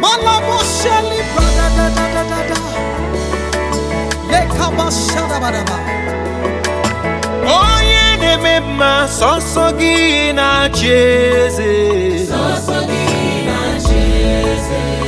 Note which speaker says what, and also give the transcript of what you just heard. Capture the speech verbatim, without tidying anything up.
Speaker 1: Malabosheli brada da da da da da. Lekabashada badaba. Onye na-eme mma sọsọ gị na-achị eze.
Speaker 2: Sọsọ gị na-achị eze.